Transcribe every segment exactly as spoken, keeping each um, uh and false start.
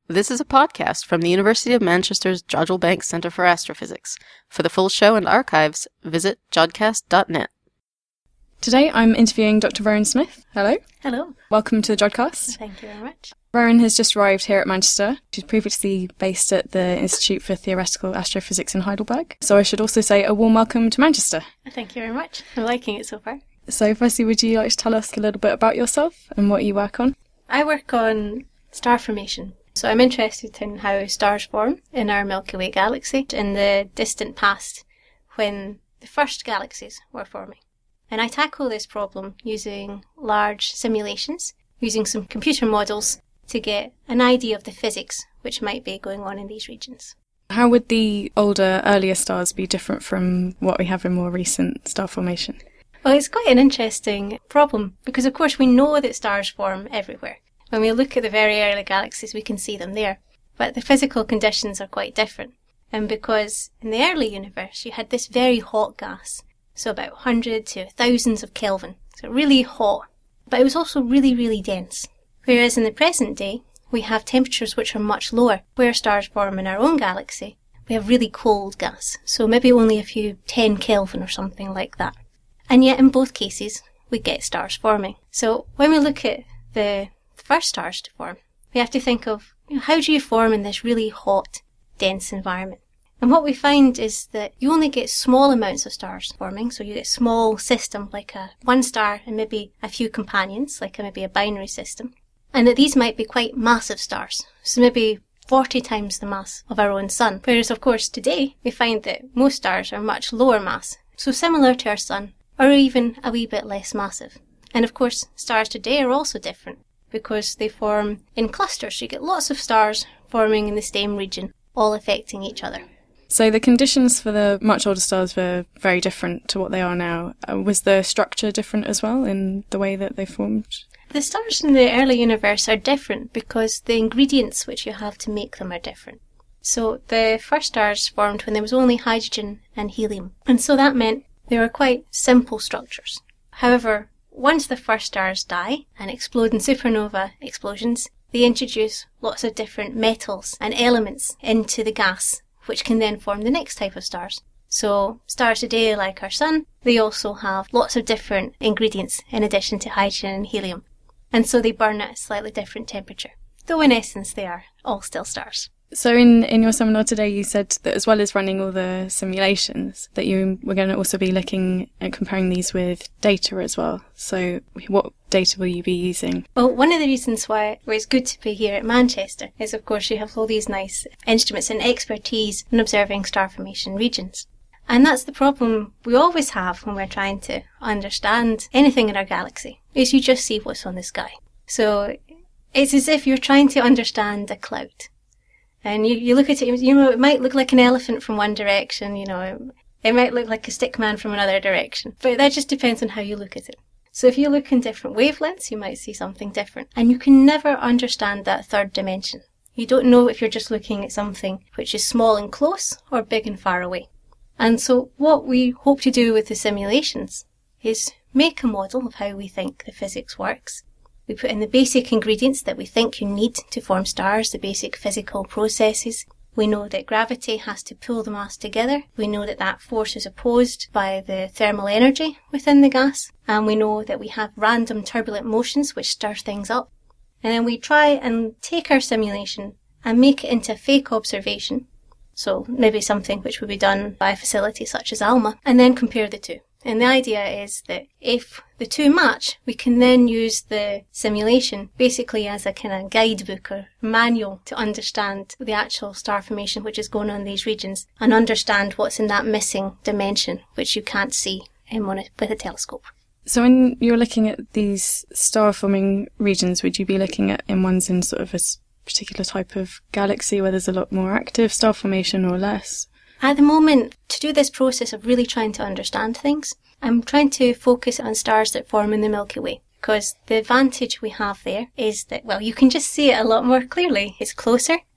This is a podcast from the University of Manchester's Jodrell Banks Centre for Astrophysics. For the full show and archives, visit jodcast dot net. Today I'm interviewing Doctor Rowan Smith. Hello. Hello. Welcome to the Jodcast. Thank you very much. Rowan has just arrived here at Manchester. She's previously based at the Institute for Theoretical Astrophysics in Heidelberg. So I should also say a warm welcome to Manchester. Thank you very much. I'm liking it so far. So firstly, would you like to tell us a little bit about yourself and what you work on? I work on star formation. So I'm interested in how stars form in our Milky Way galaxy in the distant past when the first galaxies were forming. And I tackle this problem using large simulations, using some computer models to get an idea of the physics which might be going on in these regions. How would the older, earlier stars be different from what we have in more recent star formation? Well, it's quite an interesting problem because, of course, we know that stars form everywhere. When we look at the very early galaxies, we can see them there. But the physical conditions are quite different. And because in the early universe, you had this very hot gas, so about one hundred to thousands of Kelvin, so really hot. But it was also really, really dense. Whereas in the present day, we have temperatures which are much lower. Where stars form in our own galaxy, we have really cold gas, so maybe only a few ten Kelvin or something like that. And yet in both cases, we get stars forming. So when we look at the first stars to form, we have to think of, you know, how do you form in this really hot, dense environment? And what we find is that you only get small amounts of stars forming, so you get a small system like a one star and maybe a few companions, like a, maybe a binary system. And that these might be quite massive stars, so maybe forty times the mass of our own sun. Whereas, of course, today we find that most stars are much lower mass, so similar to our sun, or even a wee bit less massive. And of course, stars today are also different because they form in clusters. So you get lots of stars forming in the same region, all affecting each other. So the conditions for the much older stars were very different to what they are now. Uh, was the structure different as well in the way that they formed? The stars in the early universe are different because the ingredients which you have to make them are different. So the first stars formed when there was only hydrogen and helium. And so that meant they were quite simple structures. However, once the first stars die and explode in supernova explosions, they introduce lots of different metals and elements into the gas, which can then form the next type of stars. So stars today, like our sun, they also have lots of different ingredients in addition to hydrogen and helium. And so they burn at a slightly different temperature, though in essence they are all still stars. So in, in your seminar today, you said that as well as running all the simulations, that you were going to also be looking at comparing these with data as well. So what data will you be using? Well, one of the reasons why it's good to be here at Manchester is, of course, you have all these nice instruments and expertise in observing star formation regions. And that's the problem we always have when we're trying to understand anything in our galaxy, is you just see what's on the sky. So it's as if you're trying to understand a cloud. And you, you look at it, you know, it might look like an elephant from one direction, you know, it, it might look like a stick man from another direction. But that just depends on how you look at it. So if you look in different wavelengths, you might see something different. And you can never understand that third dimension. You don't know if you're just looking at something which is small and close or big and far away. And so what we hope to do with the simulations is make a model of how we think the physics works. We put in the basic ingredients that we think you need to form stars, the basic physical processes. We know that gravity has to pull the mass together. We know that that force is opposed by the thermal energy within the gas. And we know that we have random turbulent motions which stir things up. And then we try and take our simulation and make it into a fake observation. So maybe something which would be done by a facility such as ALMA, and then compare the two. And the idea is that if the two match, we can then use the simulation basically as a kind of guidebook or manual to understand the actual star formation which is going on in these regions and understand what's in that missing dimension which you can't see in one, with a telescope. So when you're looking at these star-forming regions, would you be looking at in ones in sort of a particular type of galaxy where there's a lot more active star formation or less? At the moment, to do this process of really trying to understand things, I'm trying to focus on stars that form in the Milky Way, because the advantage we have there is that, well, you can just see it a lot more clearly. It's closer,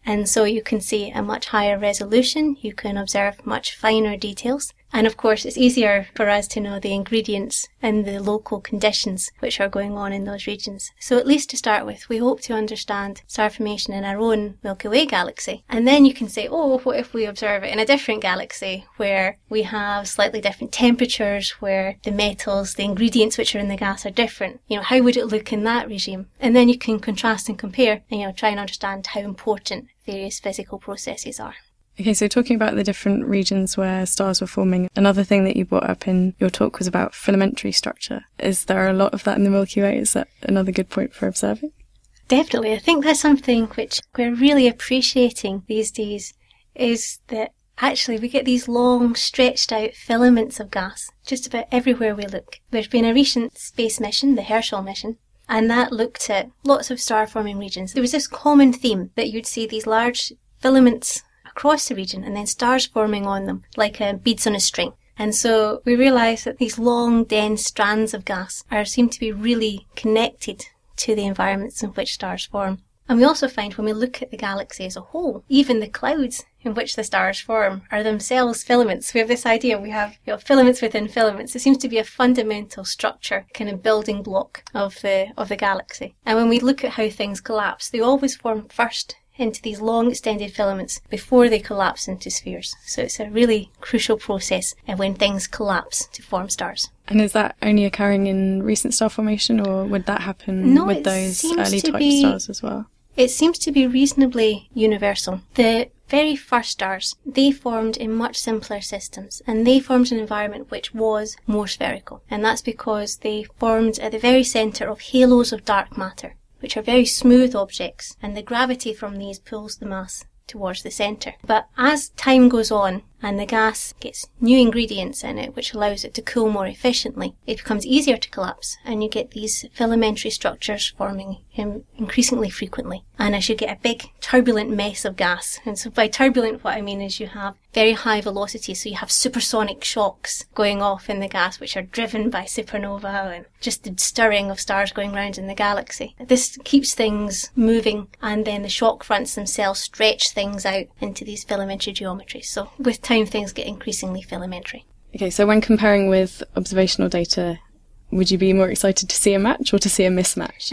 And so you can see a much higher resolution, you can observe much finer details. And of course, it's easier for us to know the ingredients and the local conditions which are going on in those regions. So at least to start with, we hope to understand star formation in our own Milky Way galaxy. And then you can say, oh, what if we observe it in a different galaxy where we have slightly different temperatures, where the metals, the ingredients which are in the gas are different? You know, how would it look in that regime? And then you can contrast and compare and, you know, try and understand how important various physical processes are. Okay, so talking about the different regions where stars were forming, another thing that you brought up in your talk was about filamentary structure. Is there a lot of that in the Milky Way? Is that another good point for observing? Definitely. I think that's something which we're really appreciating these days, is that actually we get these long, stretched out filaments of gas just about everywhere we look. There's been a recent space mission, the Herschel mission, and that looked at lots of star-forming regions. There was this common theme that you'd see these large filaments across the region and then stars forming on them like uh, beads on a string. And so we realised that these long, dense strands of gas are seem to be really connected to the environments in which stars form. And we also find when we look at the galaxy as a whole, even the clouds in which the stars form are themselves filaments. We have this idea, we have you know, filaments within filaments. It seems to be a fundamental structure, kind of building block of the, of the galaxy. And when we look at how things collapse, they always form first into these long extended filaments before they collapse into spheres. So it's a really crucial process when things collapse to form stars. And is that only occurring in recent star formation, or would that happen no, with those early type be, stars as well? It seems to be reasonably universal. The very first stars, they formed in much simpler systems, and they formed an environment which was more spherical. And that's because they formed at the very centre of halos of dark matter, which are very smooth objects, and the gravity from these pulls the mass towards the centre. But as time goes on and the gas gets new ingredients in it which allows it to cool more efficiently, it becomes easier to collapse, and you get these filamentary structures forming increasingly frequently. And as you get a big turbulent mess of gas, and so by turbulent what I mean is you have very high velocity, so you have supersonic shocks going off in the gas which are driven by supernova and just the stirring of stars going round in the galaxy. This keeps things moving, and then the shock fronts themselves stretch things out into these filamentary geometries. So with time things get increasingly filamentary. Okay, so when comparing with observational data, would you be more excited to see a match or to see a mismatch?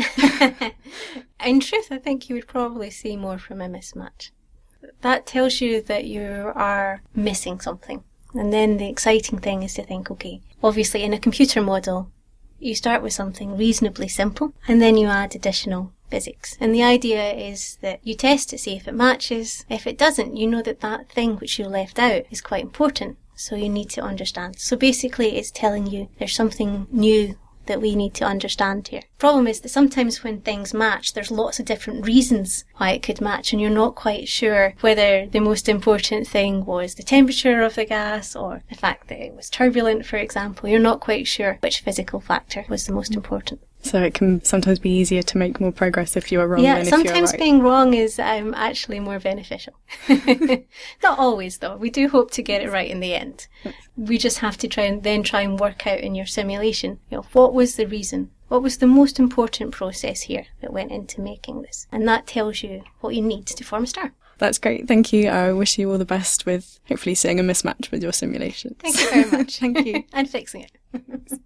In truth, I think you would probably see more from a mismatch. That tells you that you are missing something. And then the exciting thing is to think, okay, obviously in a computer model, you start with something reasonably simple, and then you add additional physics. And the idea is that you test to see if it matches. If it doesn't, you know that that thing which you left out is quite important. So you need to understand. So basically it's telling you there's something new that we need to understand here. Problem is that sometimes when things match, there's lots of different reasons why it could match, and you're not quite sure whether the most important thing was the temperature of the gas or the fact that it was turbulent, for example. You're not quite sure which physical factor was the most important. So it can sometimes be easier to make more progress if you are wrong yeah, than if you are right. Yeah, sometimes being wrong is um, actually more beneficial. Not always, though. We do hope to get it right in the end. We just have to try and then try and work out in your simulation, you know, what was the reason? What was the most important process here that went into making this? And that tells you what you need to form a star. That's great. Thank you. I wish you all the best with hopefully seeing a mismatch with your simulation. Thank you very much. Thank you. And fixing it.